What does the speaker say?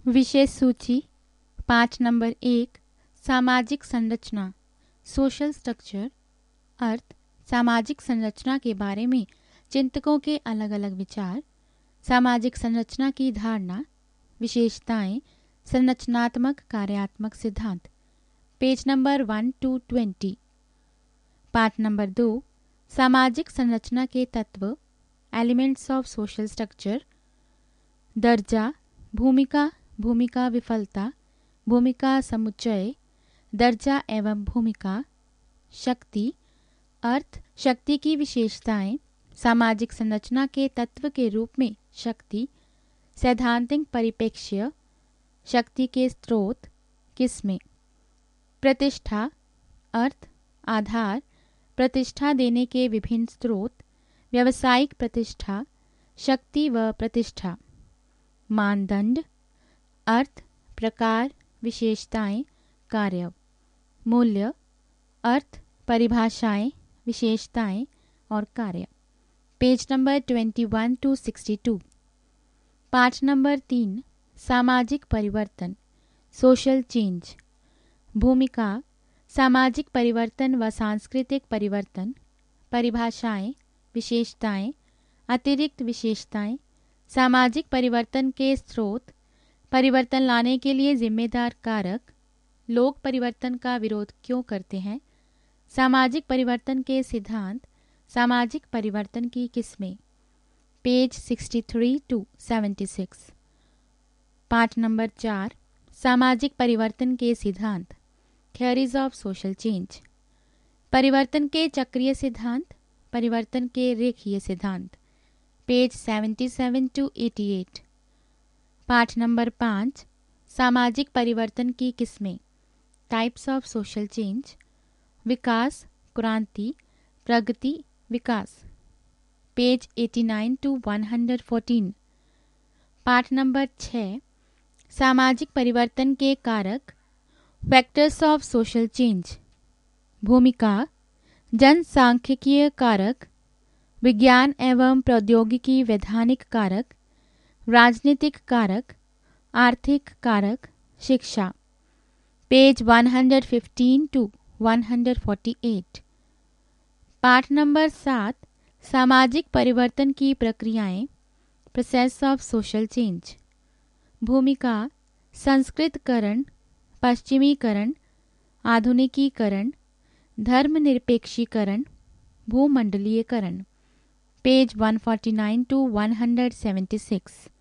विषय सूची 5 नंबर 1 सामाजिक संरचना सोशल स्ट्रक्चर। अर्थ सामाजिक संरचना के बारे में चिंतकों के अलग अलग विचार। सामाजिक संरचना की धारणा, विशेषताएं, संरचनात्मक कार्यात्मक सिद्धांत। Page number 1 to 20। पाठ नंबर 2 सामाजिक संरचना के तत्व, एलिमेंट्स ऑफ सोशल स्ट्रक्चर। दर्जा, भूमिका, भूमिका विफलता, भूमिका समुच्चय, दर्जा एवं भूमिका। शक्ति, अर्थ शक्ति की विशेषताएं, सामाजिक संरचना के तत्व के रूप में शक्ति। सैद्धांतिक परिप्रेक्ष्य, शक्ति के स्रोत किसमें। प्रतिष्ठा, अर्थ आधार, प्रतिष्ठा देने के विभिन्न स्रोत। व्यावसायिक प्रतिष्ठा, शक्ति व प्रतिष्ठा। मानदंड, अर्थ प्रकार, विशेषताएं, कार्य। मूल्य, अर्थ परिभाषाएं, विशेषताएं और कार्य। Page number 21 to 62। पाठ नंबर 3 सामाजिक परिवर्तन सोशल चेंज। भूमिका, सामाजिक परिवर्तन व सांस्कृतिक परिवर्तन। परिभाषाएं, विशेषताएं, अतिरिक्त विशेषताएं। सामाजिक परिवर्तन के स्रोत, परिवर्तन लाने के लिए जिम्मेदार कारक। लोग परिवर्तन का विरोध क्यों करते हैं। सामाजिक परिवर्तन के सिद्धांत, सामाजिक परिवर्तन की किस्में। Page 63 to 76। पाठ नंबर 4 सामाजिक परिवर्तन के सिद्धांत, थियरीज ऑफ सोशल चेंज। परिवर्तन के चक्रीय सिद्धांत, परिवर्तन के रेखीय सिद्धांत। Page 77 to 88। पाठ नंबर 5 सामाजिक परिवर्तन की किस्में, टाइप्स ऑफ सोशल चेंज। विकास, क्रांति, प्रगति, विकास। Page 89 to 114। पाठ नंबर 6 सामाजिक परिवर्तन के कारक, फैक्टर्स ऑफ सोशल चेंज। भूमिका, जनसांख्यिकीय कारक, विज्ञान एवं प्रौद्योगिकी वैधानिक कारक, राजनीतिक कारक, आर्थिक कारक, शिक्षा। Page 115 to 148। पाठ नंबर 7 सामाजिक परिवर्तन की प्रक्रियाएं, प्रोसेस ऑफ सोशल चेंज। भूमिका, संस्कृतकरण, पश्चिमीकरण, आधुनिकीकरण, धर्मनिरपेक्षीकरण, भूमंडलीयकरण। Page 149 to 176।